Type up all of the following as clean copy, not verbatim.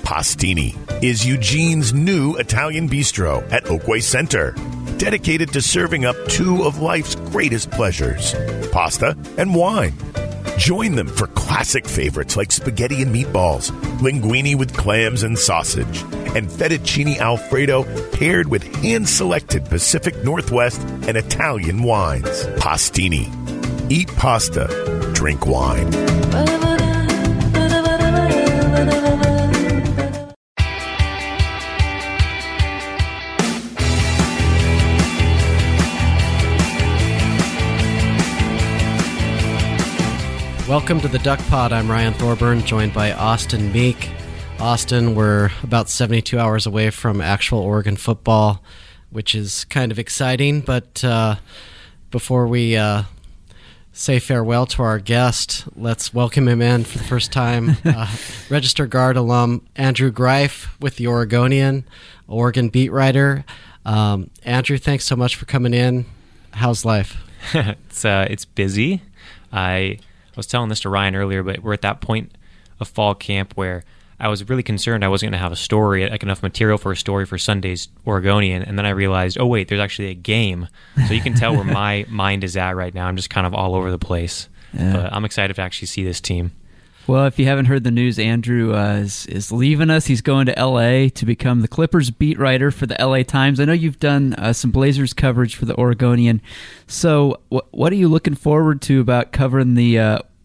Pastini is Eugene's new Italian bistro at Oakway Center, dedicated to serving up two of life's greatest pleasures, pasta and wine. Join them for classic favorites like spaghetti and meatballs, linguine with clams and sausage, and fettuccine Alfredo paired with hand-selected Pacific Northwest and Italian wines. Pastini. Eat pasta. Drink wine. Welcome to the Duck Pod. I'm Ryan Thorburn, joined by Austin Meek. Austin, we're about 72 hours away from actual Oregon football, which is kind of exciting. But before we say farewell to our guest, let's welcome him in for the first time. Register Guard alum Andrew Greif with the Oregonian, Oregon beat writer. Andrew, thanks so much for coming in. How's life? It's busy. I was telling this to Ryan earlier, but we're at that point of fall camp where I was really concerned I wasn't going to have a story, like enough material for a story for Sunday's Oregonian, and then I realized, oh wait, there's actually a game. So you can tell where my mind is at right now. I'm just kind of all over the place. Yeah. But I'm excited to actually see this team. Well, if you haven't heard the news, Andrew is leaving us. He's going to L.A. to become the Clippers beat writer for the L.A. Times. I know you've done some Blazers coverage for the Oregonian. So what are you looking forward to about covering the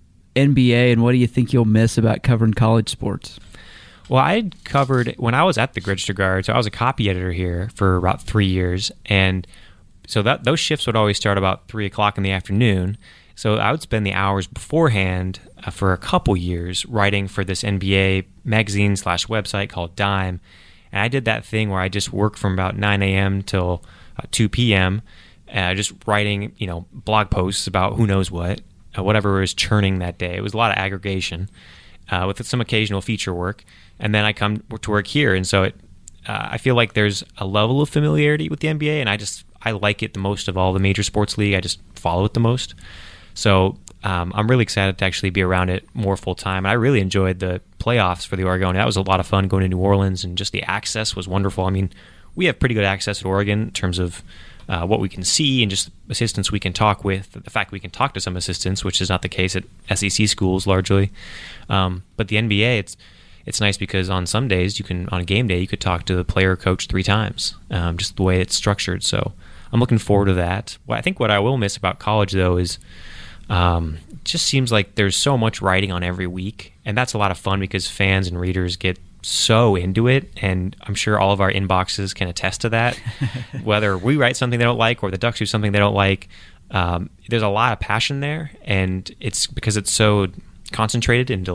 NBA, and what do you think you'll miss about covering college sports? Well, I covered, when I was at the Register Guard, so I was a copy editor here for about 3 years, and so those shifts would always start about 3 o'clock in the afternoon. So I would spend the hours beforehand for a couple years writing for this NBA magazine/website called Dime. And I did that thing where I just worked from about 9 a.m. till 2 p.m., just writing, blog posts about who knows what, whatever was churning that day. It was a lot of aggregation with some occasional feature work. And then I come to work here. And so I feel like there's a level of familiarity with the NBA, and I like it the most of all the major sports league. I just follow it the most. So I'm really excited to actually be around it more full time. And I really enjoyed the playoffs for the Oregon. That was a lot of fun going to New Orleans, and just the access was wonderful. I mean, we have pretty good access at Oregon in terms of what we can see and just assistants we can talk with. The fact we can talk to some assistants, which is not the case at SEC schools largely. But the NBA, it's nice because on some days on a game day, you could talk to the player or coach 3 times, just the way it's structured. So I'm looking forward to that. Well, I think what I will miss about college, though, is it just seems like there's so much writing on every week, and that's a lot of fun because fans and readers get so into it, and I'm sure all of our inboxes can attest to that. Whether we write something they don't like or the Ducks do something they don't like, there's a lot of passion there, and it's because it's so concentrated into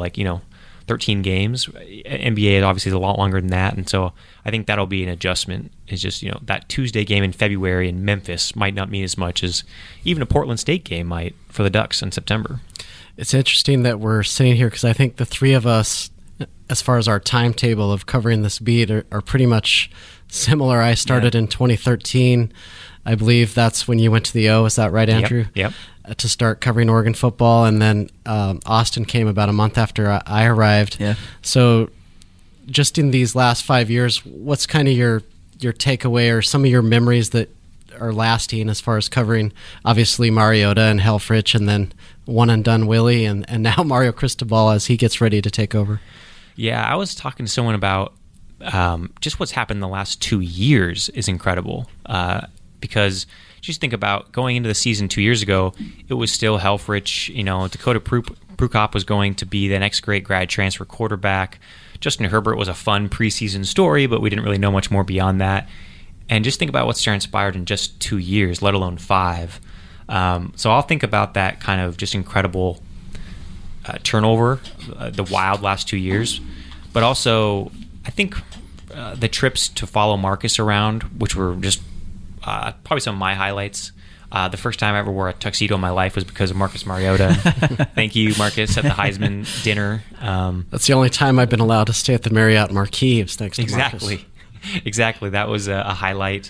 13 games. NBA obviously is a lot longer than that, and so I think that'll be an adjustment. It's just, that Tuesday game in February in Memphis might not mean as much as even a Portland State game might for the Ducks in September. It's interesting that we're sitting here because I think the three of us, as far as our timetable of covering this beat, are pretty much similar. I started in 2013. I believe that's when you went to the O. Is that right, Andrew? Yep. To start covering Oregon football, and then Austin came about a month after I arrived. Yeah. So just in these last 5 years, what's kind of your takeaway or some of your memories that are lasting as far as covering, obviously, Mariota and Helfrich, and then one and done Willie, and now Mario Cristobal as he gets ready to take over? Yeah, I was talking to someone about just what's happened in the last 2 years is incredible. Because just think about going into the season 2 years ago, it was still Helfrich. Dakota Prukop was going to be the next great grad transfer quarterback. Justin Herbert was a fun preseason story, but we didn't really know much more beyond that. And just think about what's transpired in just 2 years, let alone 5. So I'll think about that kind of just incredible turnover, the wild last 2 years. But also, I think the trips to follow Marcus around, which were just probably some of my highlights. The first time I ever wore a tuxedo in my life was because of Marcus Mariota. Thank you, Marcus, at the Heisman dinner. That's the only time I've been allowed to stay at the Marriott Marquis, thanks to Marcus. Exactly. That was a highlight.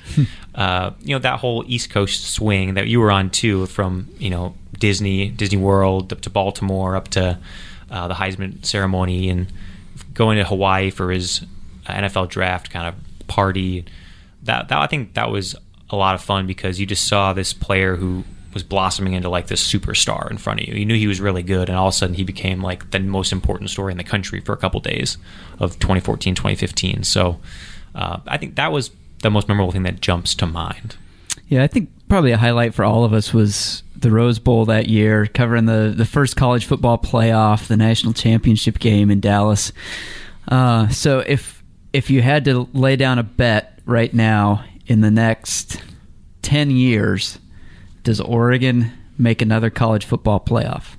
That whole East Coast swing that you were on too, from Disney World up to Baltimore, up to the Heisman ceremony, and going to Hawaii for his NFL draft kind of party. That I think that was a lot of fun because you just saw this player who was blossoming into like this superstar in front of you. You knew he was really good, and all of a sudden he became like the most important story in the country for a couple days of 2014, 2015. So I think that was the most memorable thing that jumps to mind. Yeah, I think probably a highlight for all of us was the Rose Bowl that year, covering the first college football playoff, the national championship game in Dallas. So if you had to lay down a bet right now in the next 10 years, does Oregon make another college football playoff?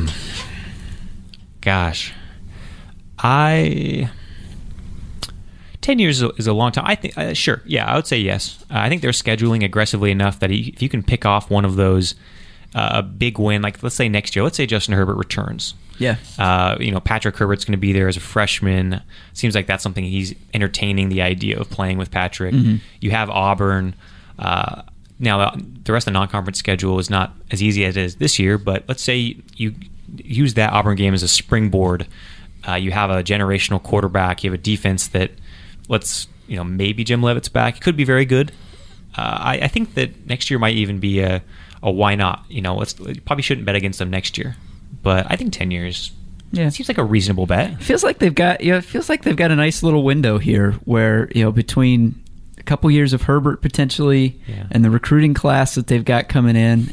Gosh. 10 years is a long time. I think sure. Yeah, I would say yes. I think they're scheduling aggressively enough that if you can pick off one of those a big win, like let's say next year, let's say Justin Herbert returns. Yeah. Patrick Herbert's going to be there as a freshman. Seems like that's something he's entertaining, the idea of playing with Patrick. Mm-hmm. You have Auburn. Now, the rest of the non-conference schedule is not as easy as it is this year, but let's say you use that Auburn game as a springboard. You have a generational quarterback. You have a defense that maybe Jim Leavitt's back. It could be very good. I think that next year might even be a why not. You probably shouldn't bet against them next year, but I think 10 years. Yeah, seems like a reasonable bet. Feels like they've got a nice little window here where between a couple years of Herbert potentially and the recruiting class that they've got coming in.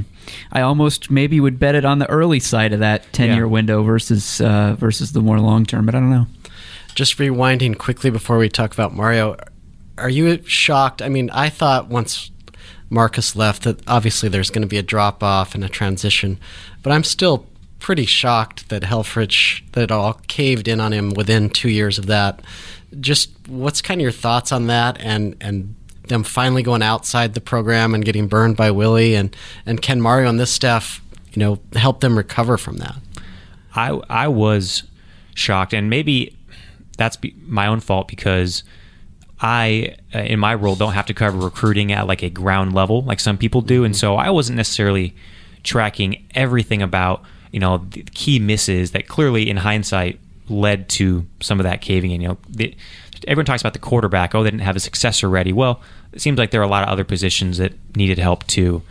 I almost maybe would bet it on the early side of that 10-year window versus the more long-term, but I don't know. Just rewinding quickly before we talk about Mario, are you shocked? I mean, I thought once Marcus left that obviously there's going to be a drop-off and a transition, but I'm still pretty shocked that Helfrich, that it all caved in on him within 2 years of that. Just what's kind of your thoughts on that and them finally going outside the program and getting burned by Willie, and can Mario and this staff, help them recover from that? I was shocked, and maybe that's my own fault because I, in my role, don't have to cover recruiting at like a ground level like some people do, and so I wasn't necessarily tracking everything about the key misses that clearly, in hindsight, led to some of that caving in. Everyone talks about the quarterback. Oh, they didn't have a successor ready. Well, it seems like there are a lot of other positions that needed help too.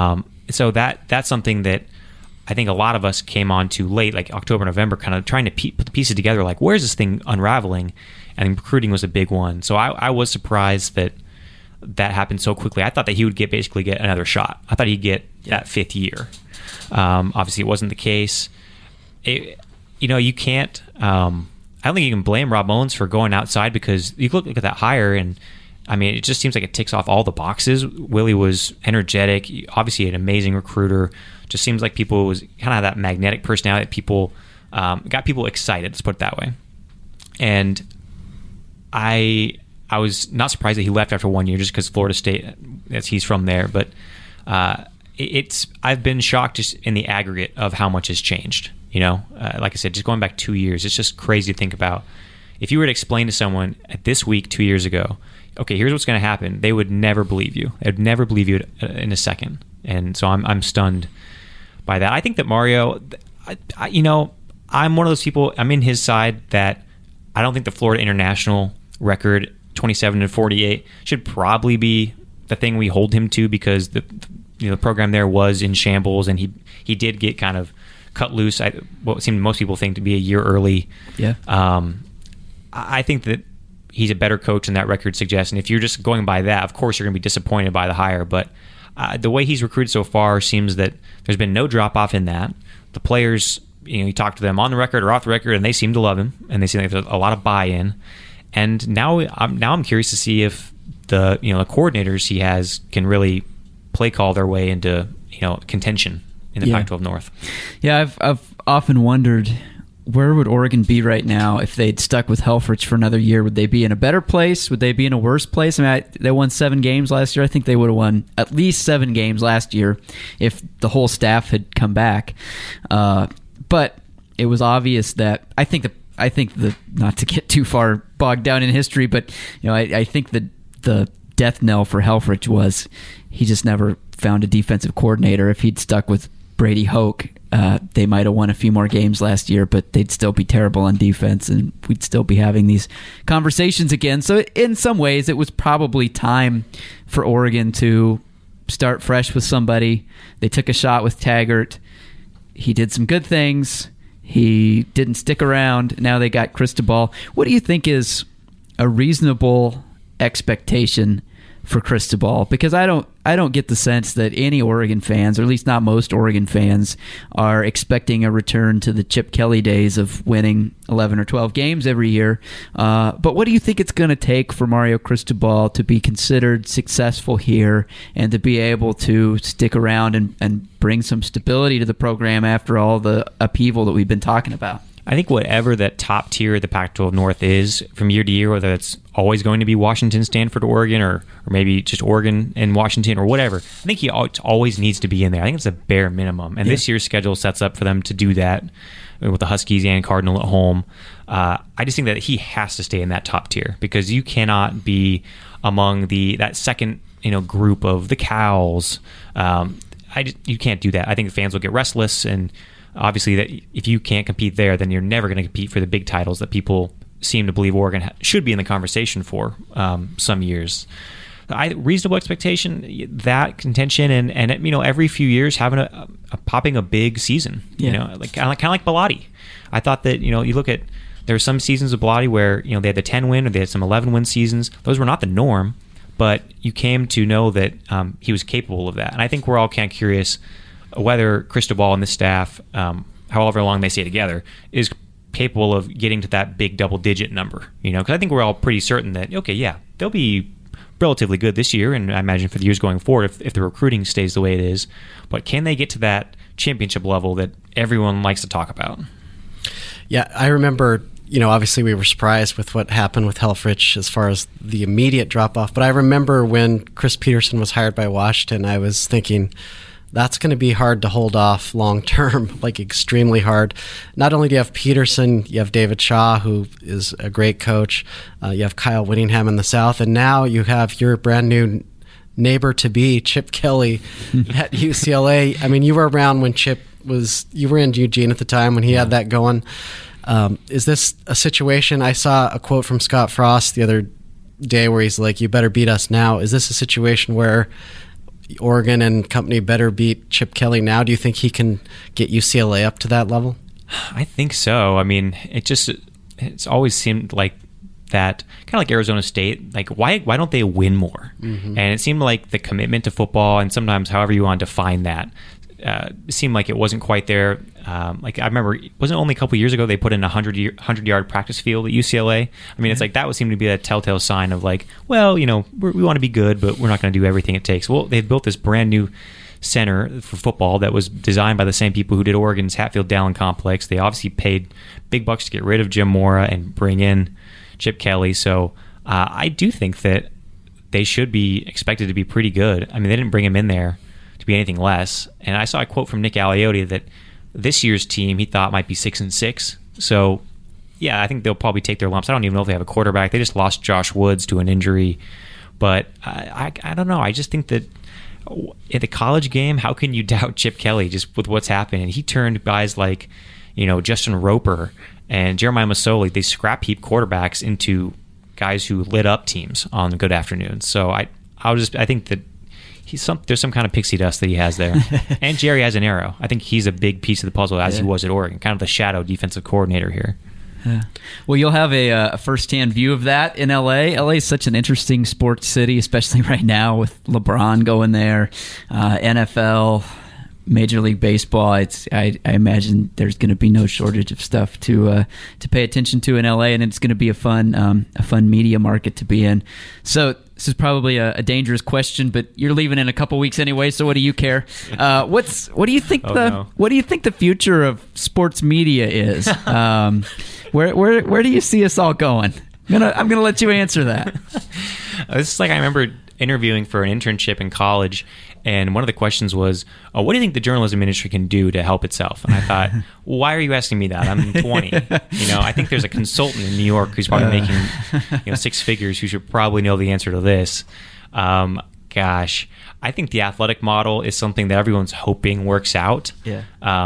So that's something that I think a lot of us came on to late, like October, November, kind of trying to put the pieces together. Like, where's this thing unraveling? And recruiting was a big one. So I was surprised that happened so quickly. I thought that he would basically get another shot. I thought he'd get that fifth year. Obviously, it wasn't the case. You can't. I don't think you can blame Rob Mullins for going outside because you look at that hire, and I mean, it just seems like it ticks off all the boxes. Willie was energetic, obviously an amazing recruiter. Just seems like people was kind of that magnetic personality that people got people excited. Let's put it that way. And I was not surprised that he left after 1 year just because Florida State, as he's from there, but. I've been shocked just in the aggregate of how much has changed. Like I said, just going back 2 years, it's just crazy to think about. If you were to explain to someone at this week 2 years ago, okay, here's what's going to happen, they would never believe you. They'd never believe you in a second. And so I'm stunned by that. I think that Mario, I'm one of those people. I'm in his side that I don't think the Florida International record 27-48 should probably be the thing we hold him to because the program there was in shambles, and he did get kind of cut loose. What seemed most people think to be a year early. Yeah. I think that he's a better coach than that record suggests. And if you're just going by that, of course you're going to be disappointed by the hire. But the way he's recruited so far seems that there's been no drop off in that. The players, you talk to them on the record or off the record, and they seem to love him, and they seem like there's a lot of buy-in. And now I'm curious to see if the coordinators he has can really play call their way into contention in the Pac-12 North. Yeah, I've often wondered where would Oregon be right now if they'd stuck with Helfrich for another year. Would they be in a better place? Would they be in a worse place? I mean, they won 7 games last year. I think they would have won at least 7 games last year if the whole staff had come back. But it was obvious that I think the not to get too far bogged down in history, but I think that the death knell for Helfrich was he just never found a defensive coordinator. If he'd stuck with Brady Hoke, they might have won a few more games last year, but they'd still be terrible on defense, and we'd still be having these conversations again. So in some ways, it was probably time for Oregon to start fresh with somebody. They took a shot with Taggart. He did some good things. He didn't stick around. Now they got Cristobal. What do you think is a reasonable expectation for Cristobal? Because I don't get the sense that any Oregon fans, or at least not most Oregon fans, are expecting a return to the Chip Kelly days of winning 11 or 12 games every year. But what do you think it's going to take for Mario Cristobal to be considered successful here and to be able to stick around and bring some stability to the program after all the upheaval that we've been talking about? I think whatever that top tier of the Pac-12 North is from year to year, whether it's always going to be Washington, Stanford, Oregon, or maybe just Oregon and Washington or whatever, I think he always needs to be in there. I think it's a bare minimum. And this year's schedule sets up for them to do that with the Huskies and Cardinal at home. I just think that he has to stay in that top tier because you cannot be among that second group of the Cows. You can't do that. I think the fans will get restless, and obviously, that if you can't compete there, then you're never going to compete for the big titles that people seem to believe Oregon should be in the conversation for some years. Reasonable expectation, that contention, and every few years having popping a big season. Yeah. Kind of like Bellotti. I thought that you look at there were some seasons of Bellotti where they had the 10 win or they had some 11 win seasons. Those were not the norm, but you came to know that he was capable of that. And I think we're all kind of curious whether Cristobal and the staff, however long they stay together, is capable of getting to that big double-digit number. Because I think we're all pretty certain that, okay, yeah, they'll be relatively good this year, and I imagine for the years going forward if the recruiting stays the way it is. But can they get to that championship level that everyone likes to talk about? Yeah, I remember, obviously we were surprised with what happened with Helfrich as far as the immediate drop-off. But I remember when Chris Peterson was hired by Washington, I was thinking, that's going to be hard to hold off long term, like extremely hard. Not only do you have Peterson, you have David Shaw, who is a great coach. You have Kyle Whittingham in the South, and now you have your brand new neighbor to be, Chip Kelly, at UCLA. I mean, you were around when you were in Eugene at the time when he had that going. Is this a situation? I saw a quote from Scott Frost the other day where he's like, "You better beat us now." Is this a situation where Oregon and company better beat Chip Kelly now? Do you think he can get UCLA up to that level? I think so. I mean, it's always seemed like that, kind of like Arizona State. Like, why don't they win more? Mm-hmm. And it seemed like the commitment to football, and sometimes however you want to define that, it seemed like it wasn't quite there. Like I remember, wasn't it only a couple years ago they put in a 100-yard practice field at UCLA? I mean, it's like that would seem to be a telltale sign of like, well, we want to be good, but we're not going to do everything it takes. Well, they've built this brand new center for football that was designed by the same people who did Oregon's Hatfield-Dowling complex. They obviously paid big bucks to get rid of Jim Mora and bring in Chip Kelly. So I do think that they should be expected to be pretty good. I mean, they didn't bring him in there to be anything less. And I saw a quote from Nick Aliotti that this year's team he thought might be 6-6. So yeah, I think they'll probably take their lumps. I don't even know if they have a quarterback. They just lost Josh Woods to an injury. But I don't know. I just think that at the college game, how can you doubt Chip Kelly just with what's happened? And he turned guys like, Justin Roper and Jeremiah Masoli, they scrap heap quarterbacks into guys who lit up teams on good afternoons. So I think that there's some kind of pixie dust that he has there. And Jerry has an arrow. I think he's a big piece of the puzzle as he was at Oregon, kind of the shadow defensive coordinator here. Yeah. Well, you'll have a first-hand view of that in LA. LA is such an interesting sports city, especially right now with LeBron going there, NFL, Major League Baseball. I imagine there's going to be no shortage of stuff to pay attention to in LA, and it's going to be a fun media market to be in. So this is probably a dangerous question, but you're leaving in a couple weeks anyway. So what do you care? What do you think what do you think the future of sports media is? Where do you see us all going? I'm gonna let you answer that. This is like I remember interviewing for an internship in college, and one of the questions was, what do you think the journalism industry can do to help itself? And I thought, why are you asking me that? I'm 20. I think there's a consultant in New York who's probably making 6 figures who should probably know the answer to this. gosh, I think the athletic model is something that everyone's hoping works out. Yeah.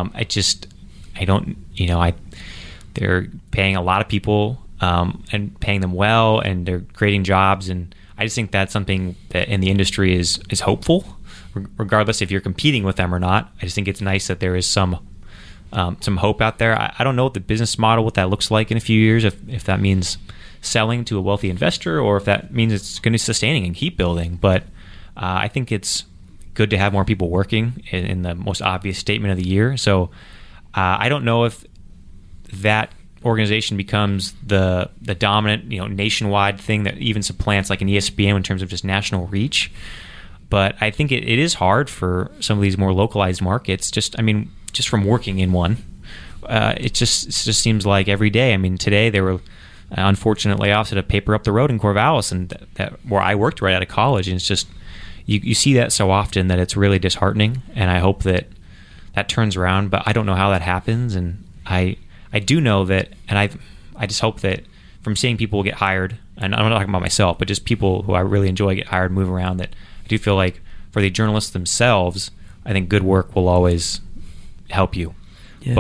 They're paying a lot of people and paying them well, and they're creating jobs, and I just think that's something that in the industry is hopeful, regardless if you're competing with them or not. I just think it's nice that there is some hope out there. I don't know what the business model, what that looks like in a few years, if that means selling to a wealthy investor or if that means it's going to be sustaining and keep building. But I think it's good to have more people working in the most obvious statement of the year. So I don't know if that organization becomes the dominant, nationwide thing that even supplants like an ESPN in terms of just national reach. But I think it is hard for some of these more localized markets. Just from working in one, it just seems like every day. I mean, today there were unfortunate layoffs at a paper up the road in Corvallis, and that where I worked right out of college. And it's just you see that so often that it's really disheartening. And I hope that turns around, but I don't know how that happens. And I do know that, and I just hope that from seeing people get hired, and I'm not talking about myself, but just people who I really enjoy get hired, move around, that I do feel like for the journalists themselves, I think good work will always help you. Yeah.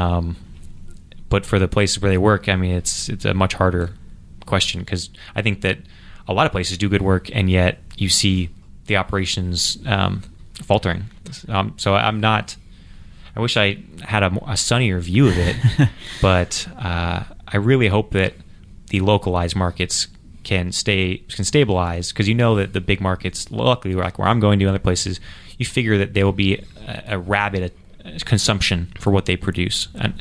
But for the places where they work, I mean, it's a much harder question, because I think that a lot of places do good work, and yet you see the operations faltering. So I wish I had a sunnier view of it, but I really hope that the localized markets can stabilize, because that the big markets, luckily, like where I'm going to other places, you figure that there will be a rabid consumption for what they produce, and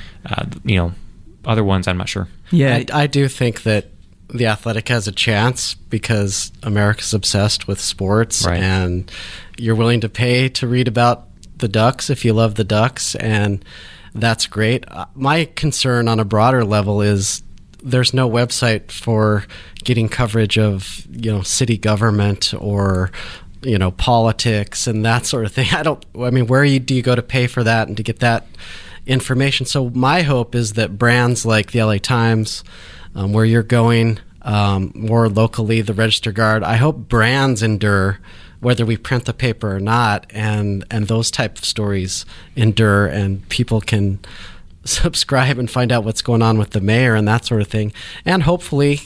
other ones I'm not sure. Yeah, I do think that the Athletic has a chance because America's obsessed with sports, right, and you're willing to pay to read about the Ducks if you love the Ducks, and that's great. My concern on a broader level is there's no website for getting coverage of city government or politics and that sort of thing. Where do you go to pay for that and to get that information? So my hope is that brands like the LA Times, where you're going, more locally, the Register Guard, I hope brands endure whether we print the paper or not, and those type of stories endure, and people can subscribe and find out what's going on with the mayor and that sort of thing. And hopefully,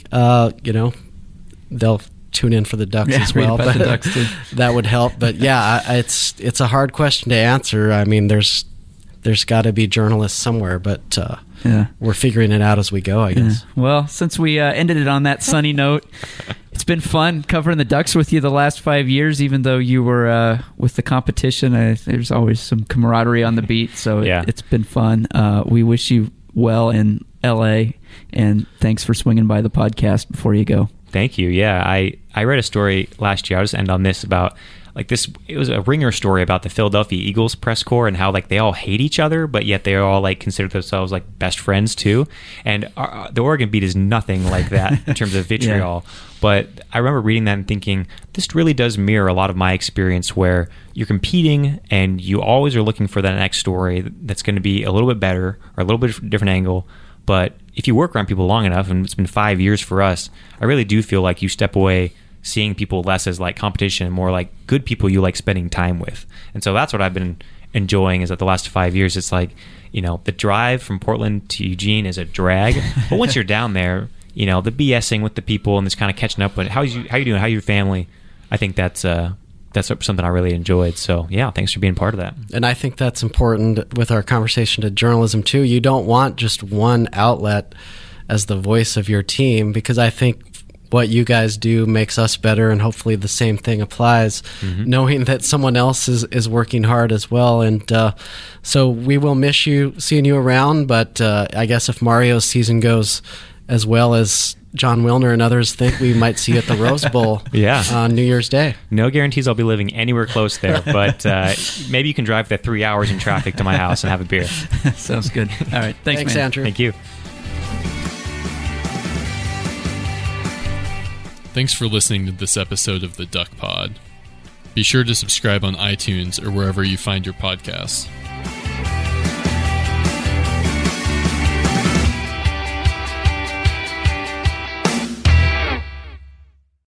they'll tune in for the Ducks as well. But the Ducks too. That would help. But yeah, it's a hard question to answer. I mean, there's got to be journalists somewhere, but we're figuring it out as we go, I guess. Yeah. Well, since we ended it on that sunny note, it's been fun covering the Ducks with you the last 5 years, even though you were with the competition. There's always some camaraderie on the beat, so it's been fun. We wish you well in L.A., and thanks for swinging by the podcast before you go. Thank you. Yeah, I read a story last year. I'll just end on this about this. It was a Ringer story about the Philadelphia Eagles press corps and how they all hate each other, but yet they all consider themselves best friends too. And the Oregon beat is nothing like that in terms of vitriol. Yeah. But I remember reading that and thinking, this really does mirror a lot of my experience, where you're competing and you always are looking for that next story that's going to be a little bit better or a little bit different angle. But if you work around people long enough, and it's been 5 years for us, I really do feel like you step away seeing people less as competition and more like good people you like spending time with. And so that's what I've been enjoying, is that the last 5 years, it's the drive from Portland to Eugene is a drag. But once you're down there, the BSing with the people and this kind of catching up with how you doing, how's your family, I think that's something I really enjoyed. So yeah, thanks for being part of that. And I think that's important with our conversation to journalism too. You don't want just one outlet as the voice of your team, because I think what you guys do makes us better, and hopefully the same thing applies, knowing that someone else is working hard as well. And so we will miss seeing you around, but I guess if Mario's season goes as well as John Wilner and others think, we might see you at the Rose Bowl on New Year's Day. No guarantees I'll be living anywhere close there, but maybe you can drive the 3 hours in traffic to my house and have a beer. Sounds good. All right. Thanks, man. Andrew. Thank you. Thanks for listening to this episode of the Duck Pod. Be sure to subscribe on iTunes or wherever you find your podcasts.